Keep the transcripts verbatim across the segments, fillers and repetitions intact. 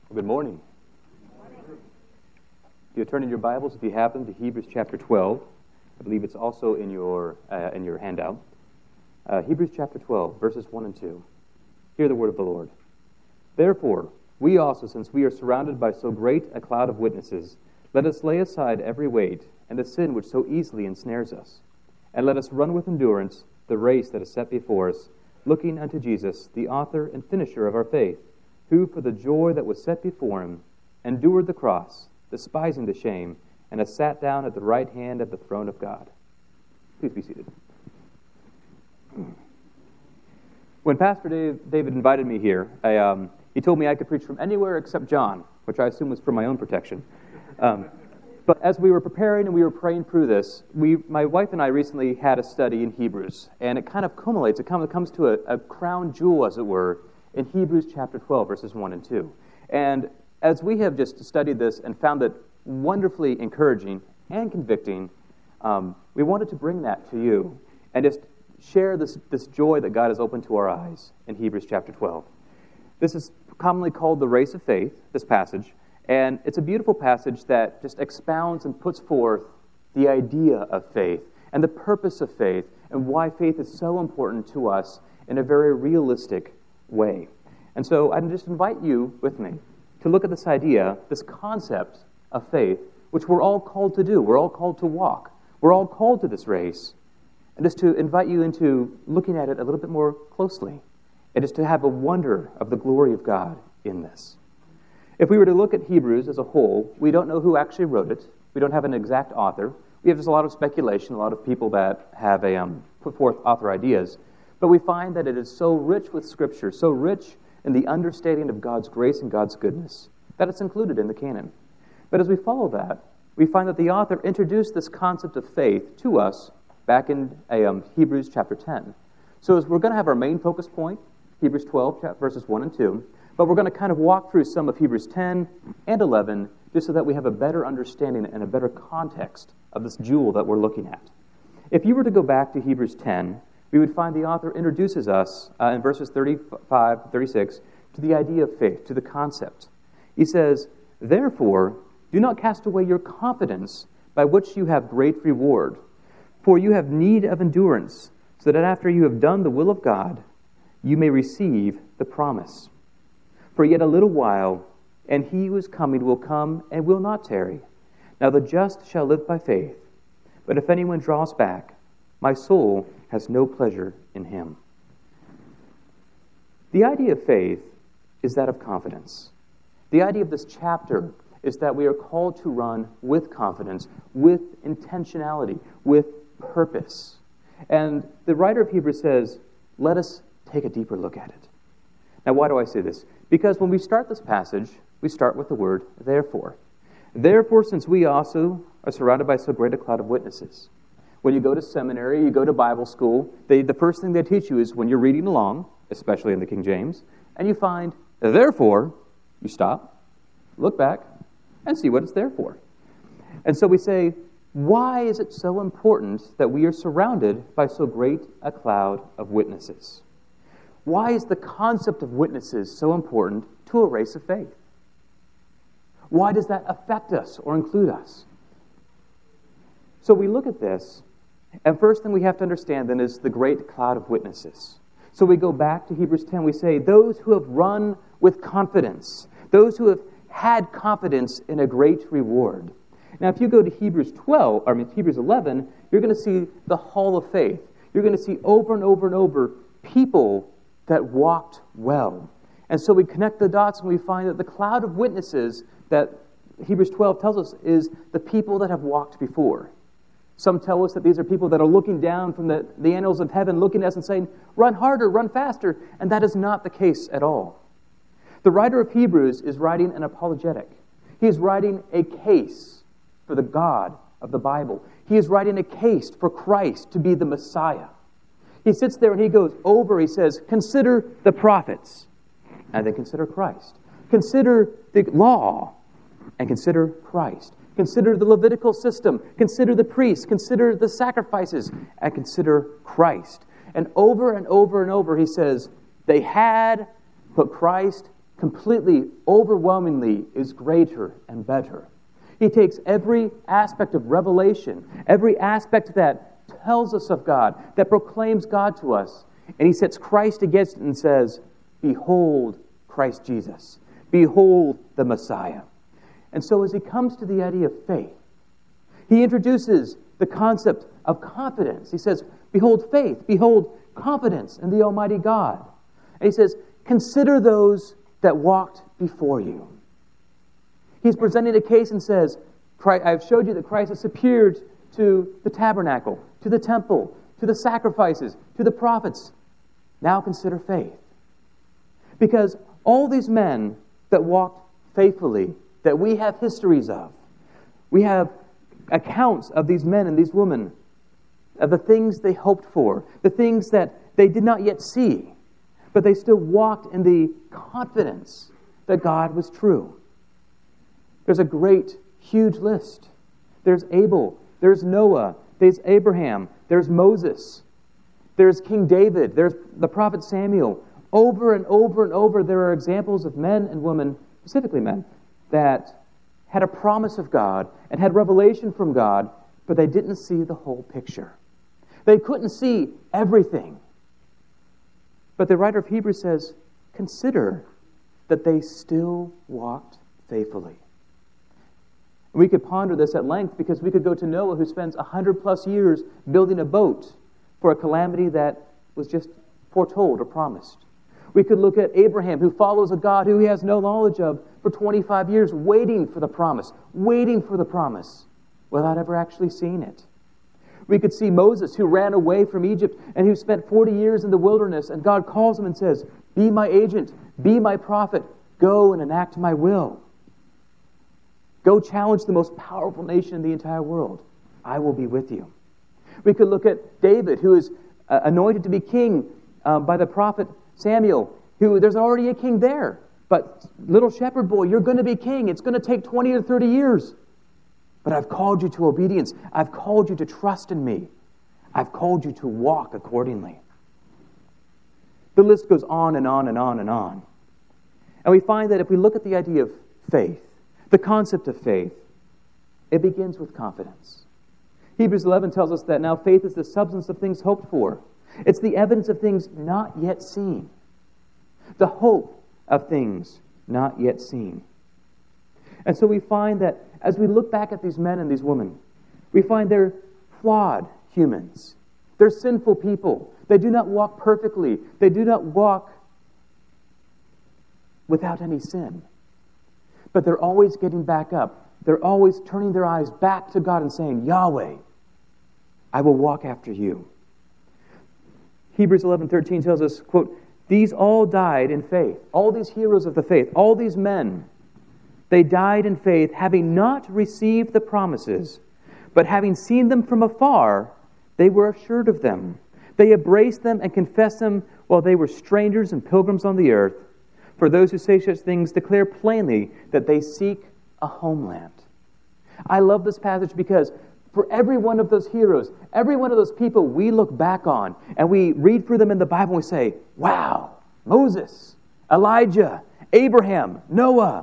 Good morning. You turn in your Bibles, if you have them, to Hebrews chapter twelve. I believe it's also in your uh, in your handout. Uh, Hebrews chapter twelve, verses one and two. Hear the word of the Lord. Therefore, we also, since we are surrounded by so great a cloud of witnesses, let us lay aside every weight and the sin which so easily ensnares us, and let us run with endurance the race that is set before us, looking unto Jesus, the author and finisher of our faith, who for the joy that was set before him endured the cross, despising the shame, and has sat down at the right hand of the throne of God. Please be seated. When Pastor Dave, David invited me here, I, um, he told me I could preach from anywhere except John, which I assume was for my own protection. Um, but as we were preparing and we were praying through this, we, my wife and I recently had a study in Hebrews, and it kind of culminates, it kind of comes to a, a crown jewel, as it were, in Hebrews chapter twelve, verses one and two. And as we have just studied this and found it wonderfully encouraging and convicting, um, we wanted to bring that to you and just share this, this joy that God has opened to our eyes in Hebrews chapter twelve. This is commonly called the race of faith, this passage, and it's a beautiful passage that just expounds and puts forth the idea of faith and the purpose of faith and why faith is so important to us in a very realistic way. And so I just invite you with me to look at this idea, this concept of faith, which we're all called to do. We're all called to walk. We're all called to this race. And just to invite you into looking at it a little bit more closely, and just to have a wonder of the glory of God in this. If we were to look at Hebrews as a whole, we don't know who actually wrote it. We don't have an exact author. We have just a lot of speculation, a lot of people that have a, um, put forth author ideas. But we find that it is so rich with Scripture, so rich in the understanding of God's grace and God's goodness, that it's included in the canon. But as we follow that, we find that the author introduced this concept of faith to us back in um, Hebrews chapter ten. So as we're going to have our main focus point, Hebrews twelve, verses one and two, but we're going to kind of walk through some of Hebrews ten and eleven, just so that we have a better understanding and a better context of this jewel that we're looking at. If you were to go back to Hebrews ten, we would find the author introduces us uh, in verses thirty-five to thirty-six to the idea of faith, to the concept. He says, "Therefore, do not cast away your confidence, by which you have great reward. For you have need of endurance, so that after you have done the will of God, you may receive the promise. For yet a little while, and he who is coming will come and will not tarry. Now the just shall live by faith. But if anyone draws back, my soul has no pleasure in him." The idea of faith is that of confidence. The idea of this chapter is that we are called to run with confidence, with intentionality, with purpose. And the writer of Hebrews says, let us take a deeper look at it. Now, why do I say this? Because when we start this passage, we start with the word therefore. Therefore, since we also are surrounded by so great a cloud of witnesses. When you go to seminary, you go to Bible school, they, the first thing they teach you is when you're reading along, especially in the King James, and you find, therefore, you stop, look back, and see what it's there for. And so we say, why is it so important that we are surrounded by so great a cloud of witnesses? Why is the concept of witnesses so important to a race of faith? Why does that affect us or include us? So we look at this, and first thing we have to understand then is the great cloud of witnesses. So we go back to Hebrews ten, we say, those who have run with confidence, those who have had confidence in a great reward. Now, if you go to Hebrews twelve, or I mean Hebrews eleven, you're going to see the hall of faith. You're going to see over and over and over people that walked well. And so we connect the dots and we find that the cloud of witnesses that Hebrews twelve tells us is the people that have walked before. Some tell us that these are people that are looking down from the, the annals of heaven, looking at us and saying, run harder, run faster. And that is not the case at all. The writer of Hebrews is writing an apologetic. He is writing a case for the God of the Bible. He is writing a case for Christ to be the Messiah. He sits there and he goes over, he says, consider the prophets, and then consider Christ. Consider the law, and consider Christ. Consider the Levitical system. Consider the priests. Consider the sacrifices. And consider Christ. And over and over and over he says, they had, but Christ completely, overwhelmingly is greater and better. He takes every aspect of revelation, every aspect that tells us of God, that proclaims God to us, and he sets Christ against it and says, behold Christ Jesus. Behold the Messiah. And so as he comes to the idea of faith, he introduces the concept of confidence. He says, behold faith, behold confidence in the Almighty God. And he says, consider those that walked before you. He's presenting a case and says, I've showed you that Christ has appeared to the tabernacle, to the temple, to the sacrifices, to the prophets. Now consider faith. Because all these men that walked faithfully, that we have histories of, we have accounts of these men and these women, of the things they hoped for, the things that they did not yet see, but they still walked in the confidence that God was true. There's a great, huge list. There's Abel, there's Noah, there's Abraham, there's Moses, there's King David, there's the prophet Samuel. Over and over and over, there are examples of men and women, specifically men, that had a promise of God and had revelation from God, but they didn't see the whole picture. They couldn't see everything. But the writer of Hebrews says, consider that they still walked faithfully. We could ponder this at length because we could go to Noah, who spends a hundred plus years building a boat for a calamity that was just foretold or promised. We could look at Abraham, who follows a God who he has no knowledge of for twenty-five years, waiting for the promise, waiting for the promise, without ever actually seeing it. We could see Moses, who ran away from Egypt and who spent forty years in the wilderness, and God calls him and says, be my agent, be my prophet, go and enact my will. Go challenge the most powerful nation in the entire world. I will be with you. We could look at David, who is uh, anointed to be king uh, by the prophet Samuel, who there's already a king there. But little shepherd boy, you're going to be king. It's going to take twenty or thirty years. But I've called you to obedience. I've called you to trust in me. I've called you to walk accordingly. The list goes on and on and on and on. And we find that if we look at the idea of faith, the concept of faith, it begins with confidence. Hebrews eleven tells us that now faith is the substance of things hoped for. It's the evidence of things not yet seen. The hope of things not yet seen. And so we find that as we look back at these men and these women, we find they're flawed humans. They're sinful people. They do not walk perfectly. They do not walk without any sin. But they're always getting back up. They're always turning their eyes back to God and saying, Yahweh, I will walk after you. Hebrews eleven thirteen tells us, quote, these all died in faith. All these heroes of the faith, all these men, they died in faith, having not received the promises, but having seen them from afar, they were assured of them. They embraced them and confessed them while they were strangers and pilgrims on the earth. For those who say such things declare plainly that they seek a homeland. I love this passage because for every one of those heroes, every one of those people we look back on and we read through them in the Bible and we say, wow, Moses, Elijah, Abraham, Noah.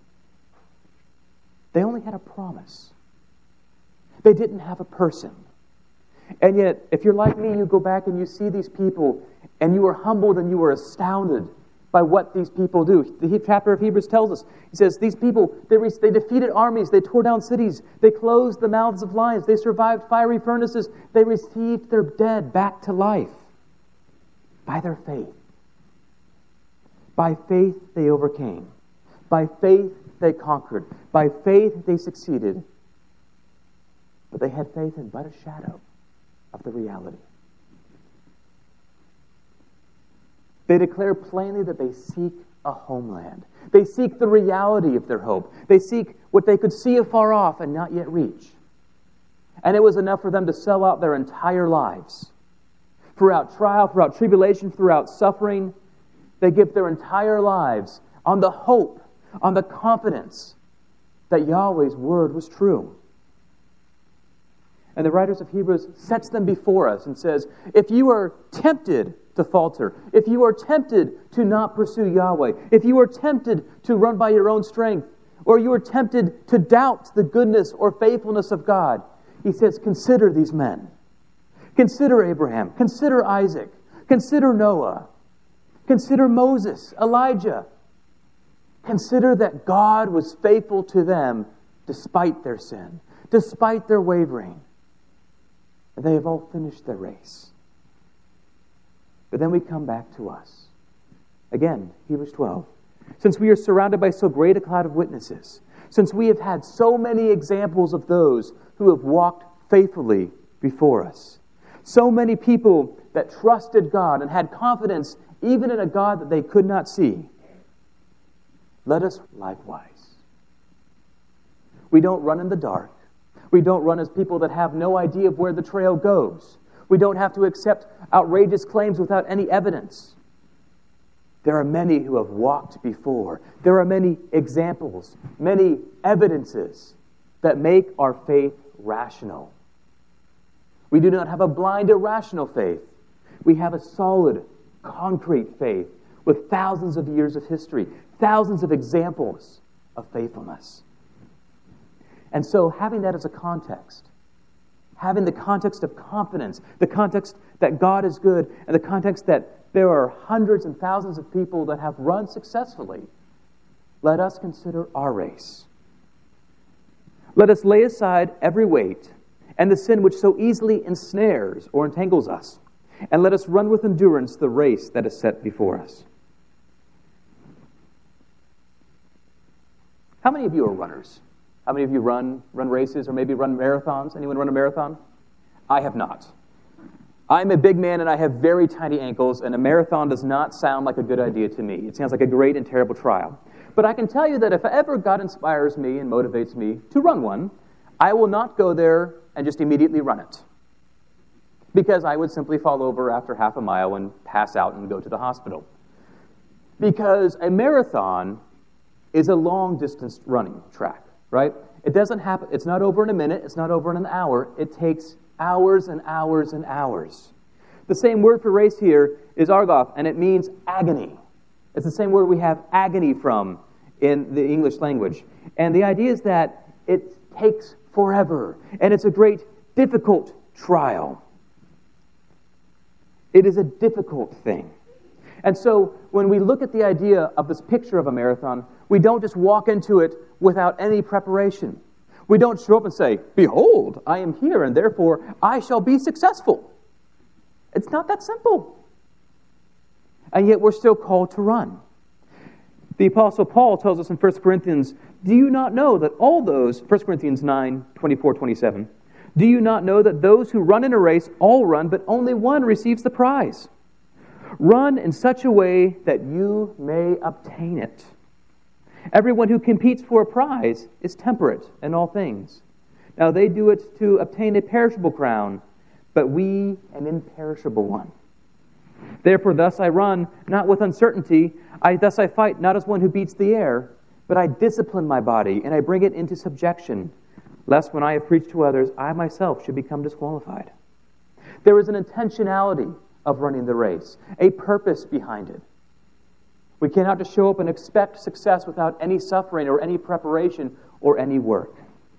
They only had a promise. They didn't have a person. And yet, if you're like me, you go back and you see these people and you are humbled and you are astounded by what these people do. The chapter of Hebrews tells us, he says, these people, they, re- they defeated armies, they tore down cities, they closed the mouths of lions, they survived fiery furnaces, they received their dead back to life by their faith. By faith they overcame. By faith they conquered. By faith they succeeded. But they had faith in but a shadow of the reality. They declare plainly that they seek a homeland. They seek the reality of their hope. They seek what they could see afar off and not yet reach. And it was enough for them to sell out their entire lives. Throughout trial, throughout tribulation, throughout suffering, they give their entire lives on the hope, on the confidence that Yahweh's word was true. And the writers of Hebrews sets them before us and says, if you are tempted to falter, if you are tempted to not pursue Yahweh, if you are tempted to run by your own strength, or you are tempted to doubt the goodness or faithfulness of God, he says, consider these men. Consider Abraham. Consider Isaac. Consider Noah. Consider Moses, Elijah. Consider that God was faithful to them despite their sin, despite their wavering. And they have all finished their race. But then we come back to us. Again, Hebrews twelve. Since we are surrounded by so great a cloud of witnesses, since we have had so many examples of those who have walked faithfully before us, so many people that trusted God and had confidence even in a God that they could not see, let us likewise. We don't run in the dark. We don't run as people that have no idea of where the trail goes. We don't have to accept outrageous claims without any evidence. There are many who have walked before. There are many examples, many evidences that make our faith rational. We do not have a blind, irrational faith. We have a solid, concrete faith with thousands of years of history, thousands of examples of faithfulness. And so having that as a context, having the context of confidence, the context that God is good, and the context that there are hundreds and thousands of people that have run successfully, let us consider our race. Let us lay aside every weight and the sin which so easily ensnares or entangles us, and let us run with endurance the race that is set before us. How many of you are runners? How many of you run run races or maybe run marathons? Anyone run a marathon? I have not. I'm a big man and I have very tiny ankles, and a marathon does not sound like a good idea to me. It sounds like a great and terrible trial. But I can tell you that if ever God inspires me and motivates me to run one, I will not go there and just immediately run it. Because I would simply fall over after half a mile and pass out and go to the hospital. Because a marathon is a long-distance running track, right? It doesn't happen. It's not over in a minute. It's not over in an hour. It takes hours and hours and hours. The same word for race here is argoth, and it means agony. It's the same word we have agony from in the English language. And the idea is that it takes forever, and it's a great, difficult trial. It is a difficult thing. And so when we look at the idea of this picture of a marathon, we don't just walk into it without any preparation. We don't show up and say, behold, I am here, and therefore I shall be successful. It's not that simple. And yet we're still called to run. The Apostle Paul tells us in First Corinthians, do you not know that all those, First Corinthians nine, twenty-four, twenty-seven, do you not know that those who run in a race all run, but only one receives the prize? Run in such a way that you may obtain it. Everyone who competes for a prize is temperate in all things. Now they do it to obtain a perishable crown, but we an imperishable one. Therefore thus I run, not with uncertainty. I thus I fight, not as one who beats the air, but I discipline my body, and I bring it into subjection, lest when I have preached to others, I myself should become disqualified. There is an intentionality of running the race, a purpose behind it. We cannot just show up and expect success without any suffering or any preparation or any work.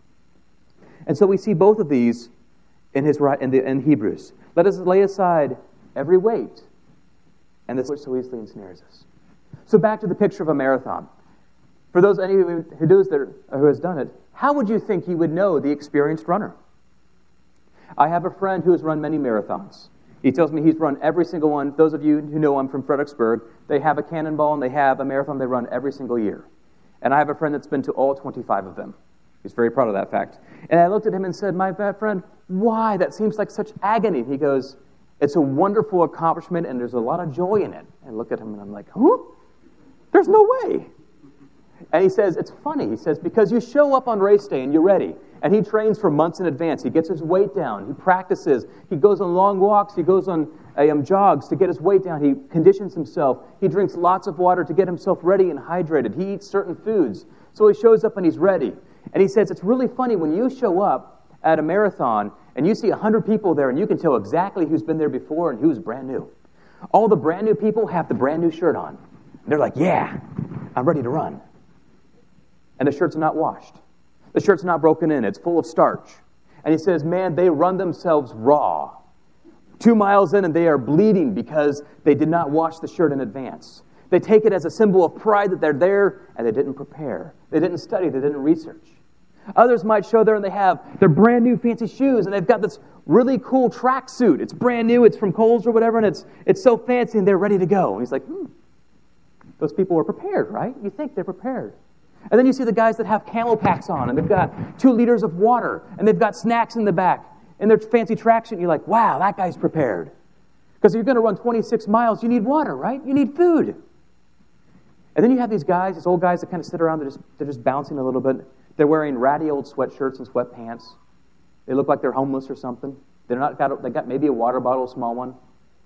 And so we see both of these in his in, the, in Hebrews. Let us lay aside every weight and this which so easily ensnares us. So back to the picture of a marathon. For those any of you who knows that, who has done it, how would you think you would know the experienced runner? I have a friend who has run many marathons. He tells me he's run every single one. Those of you who know him from Fredericksburg, they have a cannonball and they have a marathon they run every single year. And I have a friend that's been to all twenty-five of them. He's very proud of that fact. And I looked at him and said, my bad friend, why? That seems like such agony. He goes, it's a wonderful accomplishment and there's a lot of joy in it. And I look at him and I'm like, huh? There's no way. And he says, it's funny. He says, because you show up on race day and you're ready. And he trains for months in advance. He gets his weight down. He practices. He goes on long walks. He goes on um, jogs to get his weight down. He conditions himself. He drinks lots of water to get himself ready and hydrated. He eats certain foods. So he shows up and he's ready. And he says, it's really funny when you show up at a marathon and you see one hundred people there and you can tell exactly who's been there before and who's brand new. All the brand new people have the brand new shirt on. They're like, yeah, I'm ready to run. And the shirt's not washed. The shirt's not broken in. It's full of starch. And he says, man, they run themselves raw. Two miles in and they are bleeding because they did not wash the shirt in advance. They take it as a symbol of pride that they're there and they didn't prepare. They didn't study. They didn't research. Others might show there and they have their brand new fancy shoes and they've got this really cool track suit. It's brand new. It's from Kohl's or whatever and it's it's so fancy and they're ready to go. And he's like, hmm, those people were prepared, right? You think they're prepared. And then you see the guys that have camel packs on and they've got two liters of water and they've got snacks in the back and their fancy tracksuit. And you're like, wow, that guy's prepared. Because if you're going to run twenty-six miles, you need water, right? You need food. And then you have these guys, these old guys that kind of sit around, they're just, they're just bouncing a little bit. They're wearing ratty old sweatshirts and sweatpants. They look like they're homeless or something. They're not got, they got maybe a water bottle, a small one.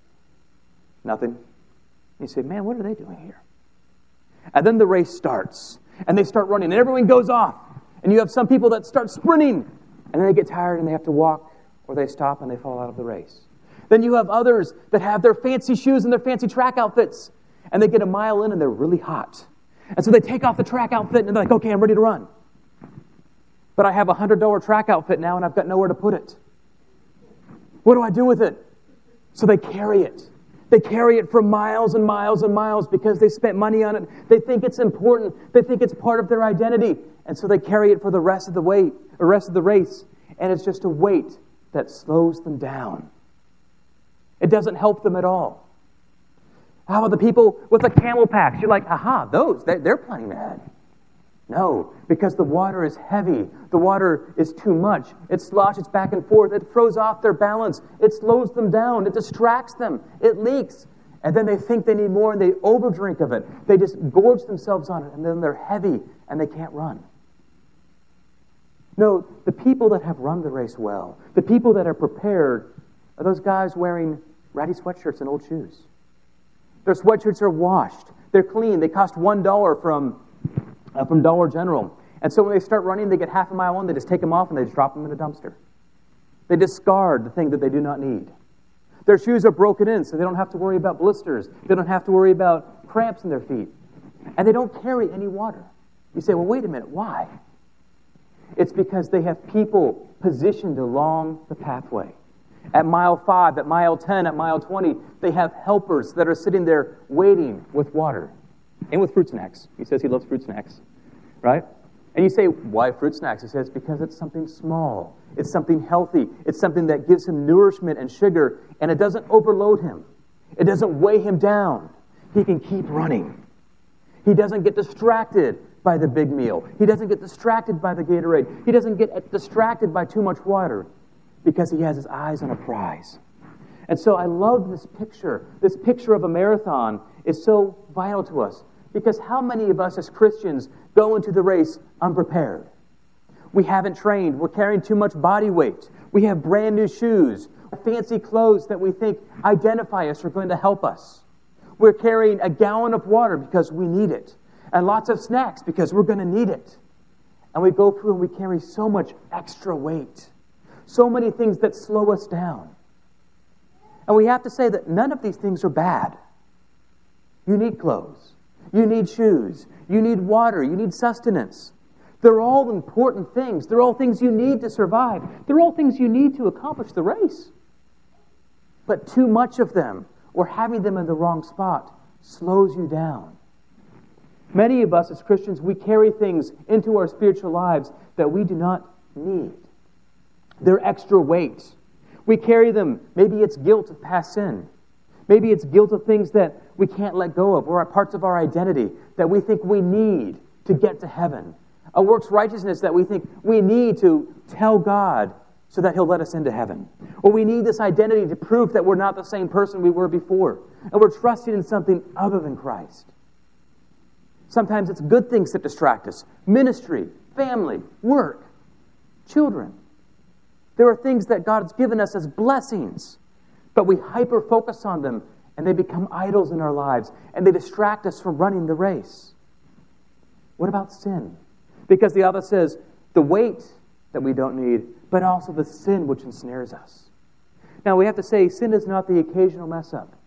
Nothing. And you say, man, what are they doing here? And then the race starts. And they start running. And everyone goes off. And you have some people that start sprinting. And then they get tired and they have to walk. Or they stop and they fall out of the race. Then you have others that have their fancy shoes and their fancy track outfits. And they get a mile in and they're really hot. And so they take off the track outfit and they're like, okay, I'm ready to run. But I have a one hundred dollars track outfit now and I've got nowhere to put it. What do I do with it? So they carry it. They carry it for miles and miles and miles because they spent money on it. They think it's important. They think it's part of their identity. And so they carry it for the rest of the way, the rest of the race. And it's just a weight that slows them down. It doesn't help them at all. How about the people with the camel packs? You're like, aha, those, they're planning ahead. No, because the water is heavy. The water is too much. It sloshes back and forth. It throws off their balance. It slows them down. It distracts them. It leaks. And then they think they need more and they overdrink of it. They just gorge themselves on it and then they're heavy and they can't run. No, the people that have run the race well, the people that are prepared, are those guys wearing ratty sweatshirts and old shoes. Their sweatshirts are washed. They're clean. They cost one dollar from, uh, from Dollar General. And so when they start running, they get half a mile in, they just take them off and they just drop them in a dumpster. They discard the thing that they do not need. Their shoes are broken in, so they don't have to worry about blisters. They don't have to worry about cramps in their feet. And they don't carry any water. You say, well, wait a minute, why? It's because they have people positioned along the pathway. At mile five, at mile ten, at mile twenty, they have helpers that are sitting there waiting with water and with fruit snacks. He says he loves fruit snacks, right? And you say, why fruit snacks? He says, because it's something small. It's something healthy. It's something that gives him nourishment and sugar, and it doesn't overload him. It doesn't weigh him down. He can keep running. He doesn't get distracted by the big meal. He doesn't get distracted by the Gatorade. He doesn't get distracted by too much water because he has his eyes on a prize. And so I love this picture. This picture of a marathon is so vital to us because how many of us as Christians go into the race unprepared? We haven't trained. We're carrying too much body weight. We have brand new shoes, fancy clothes that we think identify us or are going to help us. We're carrying a gallon of water because we need it. And lots of snacks because we're going to need it. And we go through and we carry so much extra weight. So many things that slow us down. And we have to say that none of these things are bad. You need clothes. You need shoes. You need water. You need sustenance. They're all important things. They're all things you need to survive. They're all things you need to accomplish the race. But too much of them, or having them in the wrong spot, slows you down. Many of us as Christians, we carry things into our spiritual lives that we do not need. They're extra weight. We carry them. Maybe it's guilt of past sin. Maybe it's guilt of things that we can't let go of, or are parts of our identity that we think we need to get to heaven. A works righteousness that we think we need to tell God so that He'll let us into heaven. Or we need this identity to prove that we're not the same person we were before. And we're trusting in something other than Christ. Sometimes it's good things that distract us. Ministry, family, work, children. There are things that God's given us as blessings, but we hyper-focus on them, and they become idols in our lives, and they distract us from running the race. What about sin? Because the author says, the weight that we don't need, but also the sin which ensnares us. Now, we have to say, sin is not the occasional mess-up.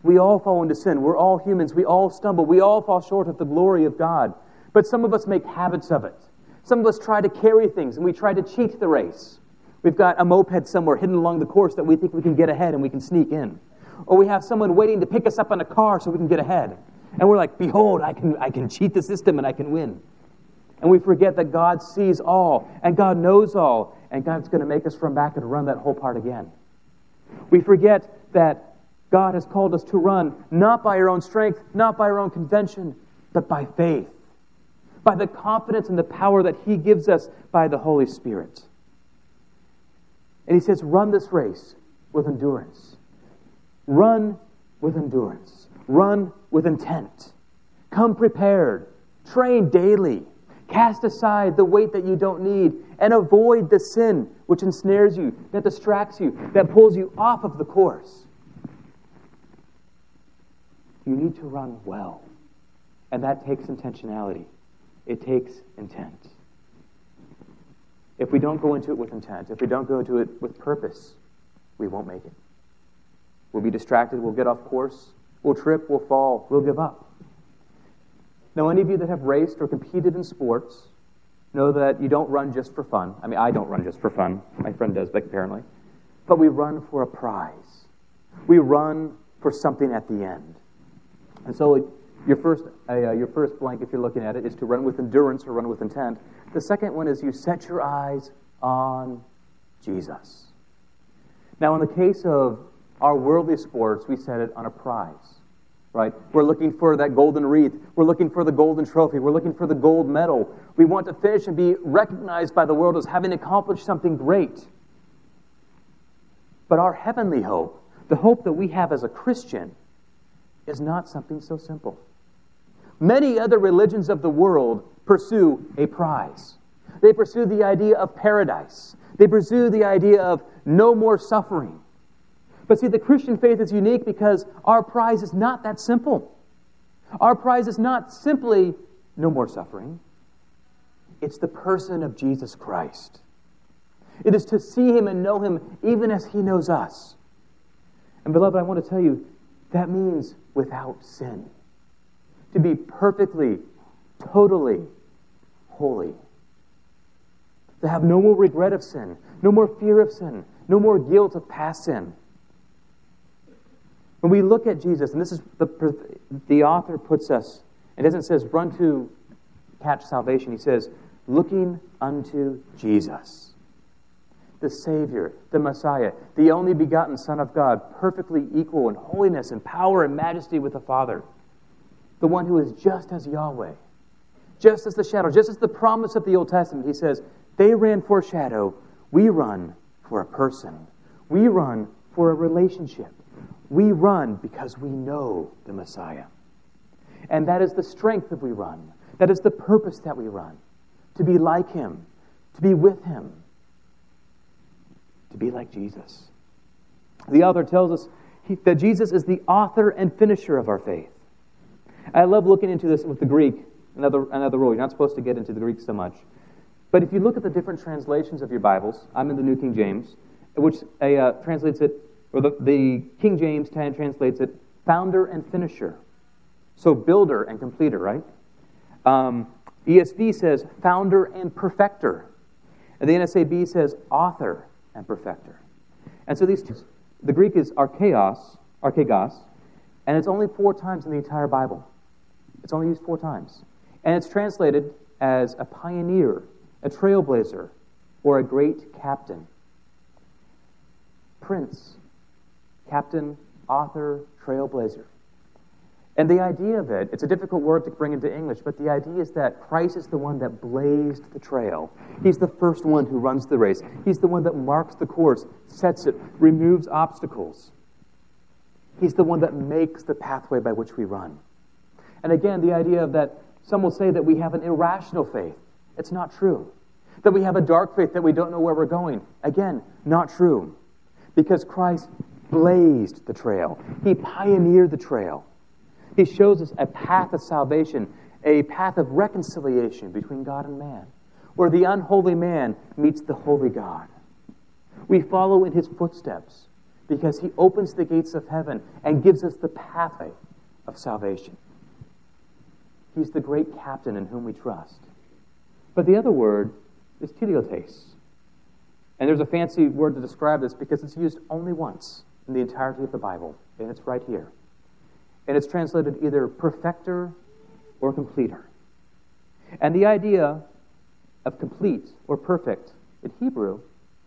We all fall into sin. We're all humans. We all stumble. We all fall short of the glory of God. But some of us make habits of it. Some of us try to carry things, and we try to cheat the race. We've got a moped somewhere hidden along the course that we think we can get ahead and we can sneak in. Or we have someone waiting to pick us up in a car so we can get ahead. And we're like, behold, I can, I can cheat the system and I can win. And we forget that God sees all, and God knows all, and God's going to make us run back and run that whole part again. We forget that God has called us to run not by our own strength, not by our own convention, but by faith, by the confidence and the power that He gives us by the Holy Spirit. And He says, run this race with endurance. Run with endurance. Run with intent. Come prepared. Train daily. Cast aside the weight that you don't need and avoid the sin which ensnares you, that distracts you, that pulls you off of the course. You need to run well. And that takes intentionality. It takes intent. If we don't go into it with intent, if we don't go into it with purpose, we won't make it. We'll be distracted, we'll get off course, we'll trip, we'll fall, we'll give up. Now, any of you that have raced or competed in sports know that you don't run just for fun. I mean, I don't run just for fun. My friend does, apparently. But we run for a prize. We run for something at the end. And so your first, uh, your first blank, if you're looking at it, is to run with endurance or run with intent. The second one is you set your eyes on Jesus. Now, in the case of our worldly sports, we set it on a prize, right? We're looking for that golden wreath. We're looking for the golden trophy. We're looking for the gold medal. We want to finish and be recognized by the world as having accomplished something great. But our heavenly hope, the hope that we have as a Christian, is not something so simple. Many other religions of the world pursue a prize. They pursue the idea of paradise. They pursue the idea of no more suffering. But see, the Christian faith is unique because our prize is not that simple. Our prize is not simply no more suffering. It's the person of Jesus Christ. It is to see Him and know Him even as He knows us. And beloved, I want to tell you, that means without sin. To be perfectly, totally holy. To have no more regret of sin, no more fear of sin, no more guilt of past sin. When we look at Jesus, and this is the, the author puts us, it doesn't say run to catch salvation. He says, looking unto Jesus, the Savior, the Messiah, the only begotten Son of God, perfectly equal in holiness and power and majesty with the Father. The one who is just as Yahweh, just as the shadow, just as the promise of the Old Testament. He says, they ran for a shadow, we run for a person. We run for a relationship. We run because we know the Messiah. And that is the strength that we run. That is the purpose that we run. To be like Him, to be with Him, to be like Jesus. The author tells us he, that Jesus is the author and finisher of our faith. I love looking into this with the Greek, another, another rule. You're not supposed to get into the Greek so much. But if you look at the different translations of your Bibles, I'm in the New King James, which uh, translates it, or the, the King James translates it, founder and finisher. So builder and completer, right? Um, E S V says founder and perfecter. And the N S A B says author and perfecter. And so these two, the Greek is archeos, archegos, and it's only four times in the entire Bible. It's only used four times. And it's translated as a pioneer, a trailblazer, or a great captain. Prince, captain, author, trailblazer. And the idea of it, it's a difficult word to bring into English, but the idea is that Christ is the one that blazed the trail. He's the first one who runs the race. He's the one that marks the course, sets it, removes obstacles. He's the one that makes the pathway by which we run. And again, the idea of that some will say that we have an irrational faith. It's not true. That we have a dark faith, that we don't know where we're going. Again, not true. Because Christ blazed the trail. He pioneered the trail. He shows us a path of salvation, a path of reconciliation between God and man, where the unholy man meets the holy God. We follow in His footsteps because he opens the gates of heaven and gives us the pathway of salvation. He's the great captain in whom we trust. But the other word is teleotes. And there's a fancy word to describe this because it's used only once in the entirety of the Bible, and it's right here. And it's translated either perfecter or completer. And the idea of complete or perfect in Hebrew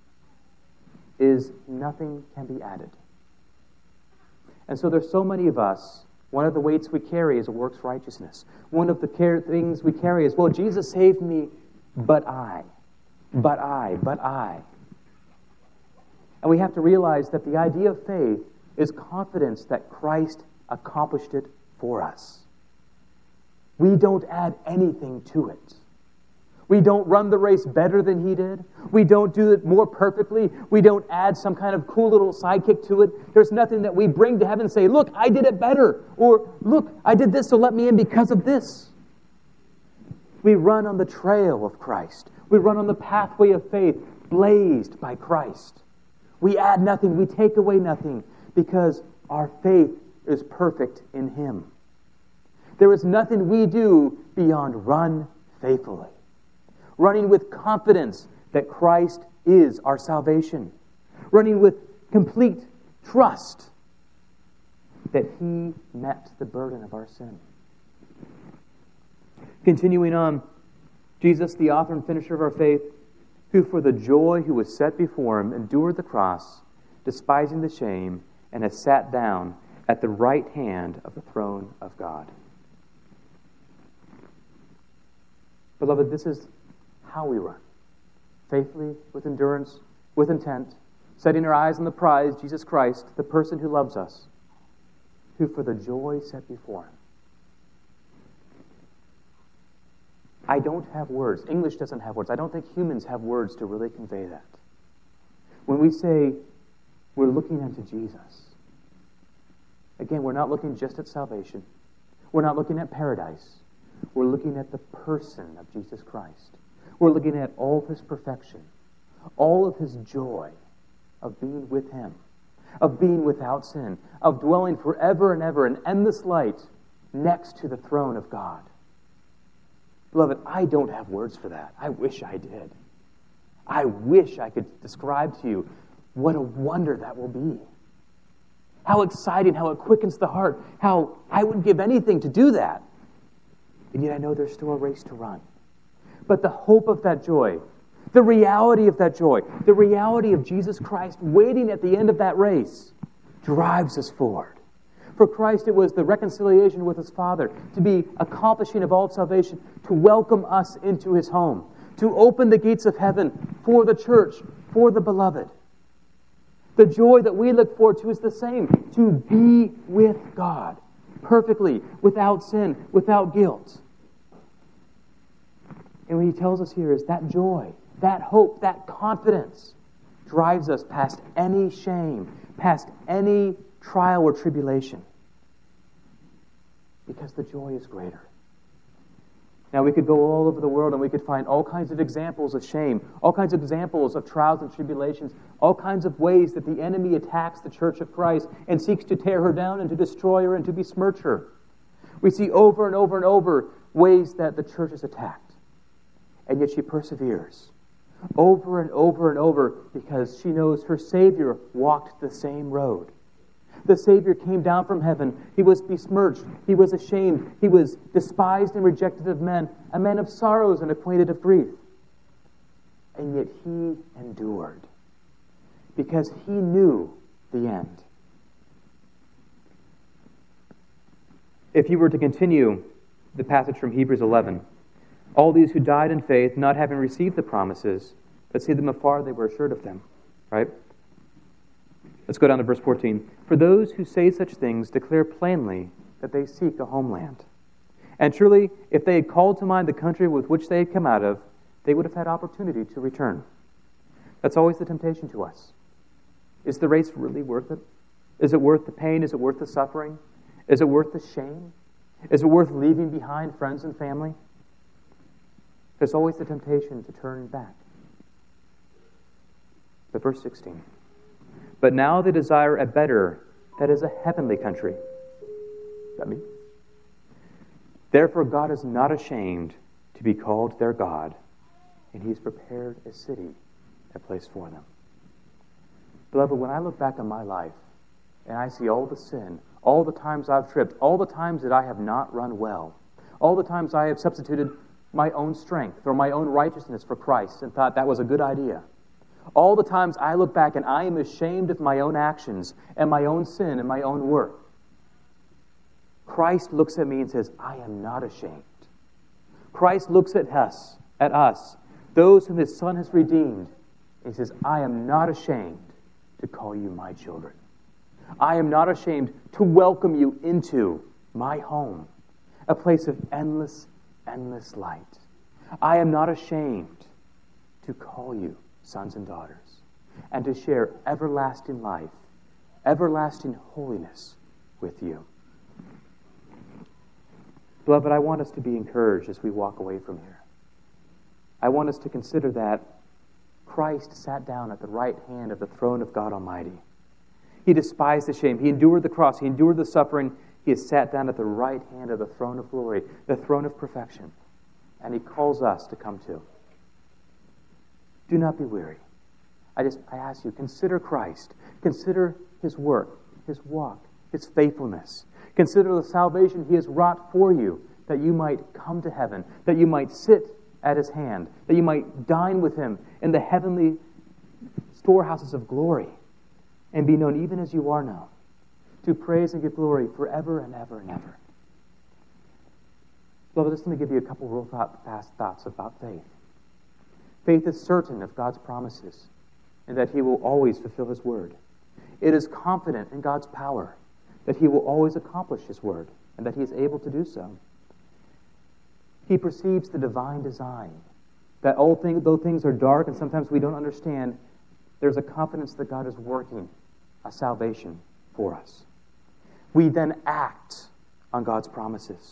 is nothing can be added. And so there's so many of us, one of the weights we carry is a works righteousness. One of the care, things we carry is, well, Jesus saved me, but I, but I, but I. And we have to realize that the idea of faith is confidence that Christ accomplished it for us. We don't add anything to it. We don't run the race better than he did. We don't do it more perfectly. We don't add some kind of cool little sidekick to it. There's nothing that we bring to heaven and say, look, I did it better. Or, look, I did this, so let me in because of this. We run on the trail of Christ. We run on the pathway of faith blazed by Christ. We add nothing. We take away nothing because our faith is perfect in him. There is nothing we do beyond run faithfully. Running with confidence that Christ is our salvation. Running with complete trust that he met the burden of our sin. Continuing on, Jesus, the author and finisher of our faith, who for the joy who was set before him endured the cross, despising the shame, and has sat down at the right hand of the throne of God. Beloved, this is how we run. Faithfully, with endurance, with intent, setting our eyes on the prize, Jesus Christ, the person who loves us, who for the joy set before him. I don't have words. English doesn't have words. I don't think humans have words to really convey that. When we say we're looking unto Jesus, again, we're not looking just at salvation. We're not looking at paradise. We're looking at the person of Jesus Christ. We're looking at all of his perfection, all of his joy of being with him, of being without sin, of dwelling forever and ever in endless light next to the throne of God. Beloved, I don't have words for that. I wish I did. I wish I could describe to you what a wonder that will be. How exciting, how it quickens the heart, how I would give anything to do that. And yet I know there's still a race to run. But the hope of that joy, the reality of that joy, the reality of Jesus Christ waiting at the end of that race drives us forward. For Christ, it was the reconciliation with his Father, to be accomplishing of all salvation, to welcome us into his home, to open the gates of heaven for the church, for the beloved. The joy that we look forward to is the same, to be with God perfectly, without sin, without guilt. And what he tells us here is that joy, that hope, that confidence drives us past any shame, past any trial or tribulation, because the joy is greater. Now, we could go all over the world and we could find all kinds of examples of shame, all kinds of examples of trials and tribulations, all kinds of ways that the enemy attacks the church of Christ and seeks to tear her down and to destroy her and to besmirch her. We see over and over and over ways that the church is attacked, and yet she perseveres over and over and over because she knows her Savior walked the same road. The Savior came down from heaven. He was besmirched. He was ashamed. He was despised and rejected of men, a man of sorrows and acquainted of grief. And yet he endured because he knew the end. If you were to continue the passage from Hebrews eleven, all these who died in faith, not having received the promises, but see them afar, they were assured of them. Right? Let's go down to verse fourteen. For those who say such things declare plainly that they seek a homeland. And truly, if they had called to mind the country with which they had come out of, they would have had opportunity to return. That's always the temptation to us. Is the race really worth it? Is it worth the pain? Is it worth the suffering? Is it worth the shame? Is it worth leaving behind friends and family? There's always the temptation to turn back. But verse sixteen. but now they desire a better, that is a heavenly country. Is that me? Therefore God is not ashamed to be called their God, and He's prepared a city, a place for them. Beloved, when I look back on my life, and I see all the sin, all the times I've tripped, all the times that I have not run well, all the times I have substituted my own strength or my own righteousness for Christ and thought that was a good idea, all the times I look back and I am ashamed of my own actions and my own sin and my own work, Christ looks at me and says, I am not ashamed. Christ looks at us, at us, those whom His Son has redeemed, and He says, I am not ashamed to call you my children. I am not ashamed to welcome you into my home, a place of endless, endless light. I am not ashamed to call you sons and daughters and to share everlasting life, everlasting holiness with you. Beloved, I want us to be encouraged as we walk away from here. I want us to consider that Christ sat down at the right hand of the throne of God Almighty. He despised the shame. He endured the cross. He endured the suffering. He has sat down at the right hand of the throne of glory, the throne of perfection. And He calls us to come too. Do not be weary. I just, I ask you, consider Christ. Consider His work, His walk, His faithfulness. Consider the salvation He has wrought for you, that you might come to heaven, that you might sit at His hand, that you might dine with Him in the heavenly storehouses of glory, and be known even as you are known, to praise and give glory forever and ever and ever. Beloved, just let me give you a couple real thought, fast thoughts about faith. Faith is certain of God's promises, and that He will always fulfill His word. It is confident in God's power, that He will always accomplish His word, and that He is able to do so. He perceives the divine design, that all things, though things are dark and sometimes we don't understand, there's a confidence that God is working a salvation for us. We then act on God's promises.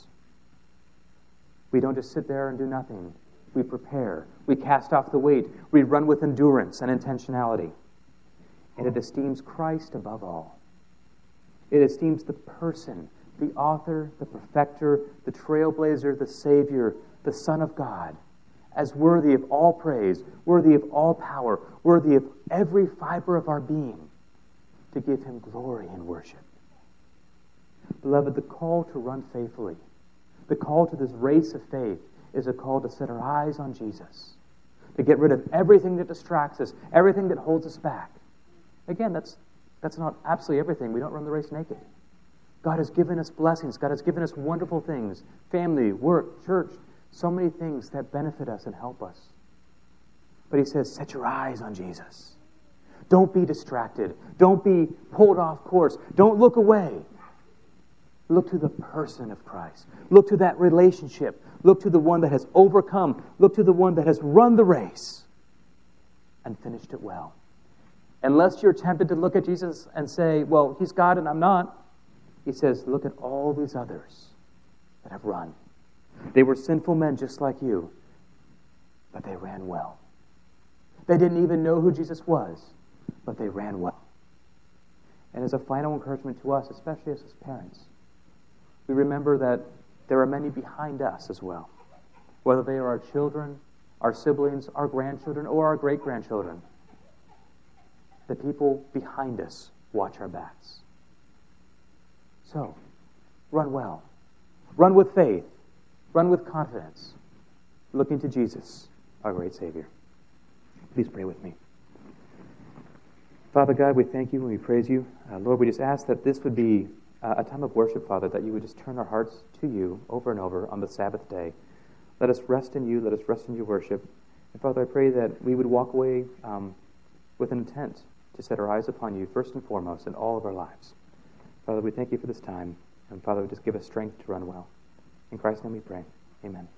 We don't just sit there and do nothing. We prepare. We cast off the weight. We run with endurance and intentionality. And it esteems Christ above all. It esteems the person, the author, the perfecter, the trailblazer, the Savior, the Son of God, as worthy of all praise, worthy of all power, worthy of every fiber of our being, to give Him glory and worship. Beloved, the call to run faithfully, the call to this race of faith, is a call to set our eyes on Jesus, to get rid of everything that distracts us, everything that holds us back. Again, that's that's not absolutely everything. We don't run the race naked. God has given us blessings. God has given us wonderful things, family, work, church, so many things that benefit us and help us. But He says, set your eyes on Jesus. Don't be distracted. Don't be pulled off course. Don't look away. Look to the person of Christ. Look to that relationship. Look to the one that has overcome. Look to the one that has run the race and finished it well. Unless you're tempted to look at Jesus and say, well, He's God and I'm not, He says, look at all these others that have run. They were sinful men just like you, but they ran well. They didn't even know who Jesus was, but they ran well. And as a final encouragement to us, especially as His parents, we remember that there are many behind us as well, whether they are our children, our siblings, our grandchildren, or our great-grandchildren. The people behind us watch our backs. So, run well. Run with faith. Run with confidence. Looking to Jesus, our great Savior. Please pray with me. Father God, we thank You and we praise You. Uh, Lord, we just ask that this would be uh, a time of worship, Father, that You would just turn our hearts to You over and over on the Sabbath day. Let us rest in You. Let us rest in Your worship. And Father, I pray that we would walk away um, with an intent to set our eyes upon You first and foremost in all of our lives. Father, we thank You for this time. And Father, just give us strength to run well. In Christ's name we pray. Amen.